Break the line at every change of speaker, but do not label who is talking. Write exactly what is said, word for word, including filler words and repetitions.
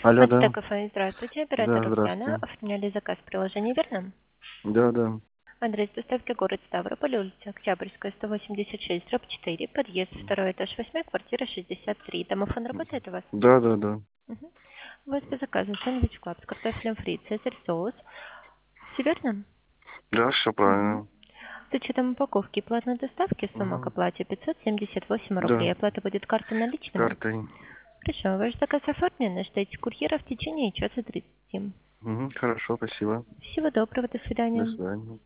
Алло, да.
Мацтек кафе, здравствуйте,
Да,
оператор Океана.
здравствуйте.
Оформляли заказ в приложении, верно?
Да, да.
Адрес доставки город Ставрополь, улица Октябрьская, сто восемьдесят шесть, дробь четыре, подъезд, второй этаж, восьмая квартира, шестьдесят три. Домофон работает у вас?
Да, да, да.
Мгм. У вас по заказу сэндвич клаб с картофелем фри, цезарь соус. Все верно?
Да, все
Мгм.
правильно.
С учетом упаковки и платной доставки сумма к
Угу.
оплате пятьсот семьдесят восемь
Да,
рублей. Оплата будет картой наличными?
картой.
Хорошо, ваш заказ оформлен, ждите курьера в течение часа тридцати.
Угу. Хорошо, спасибо.
Всего доброго, до
До
свидания.
свидания.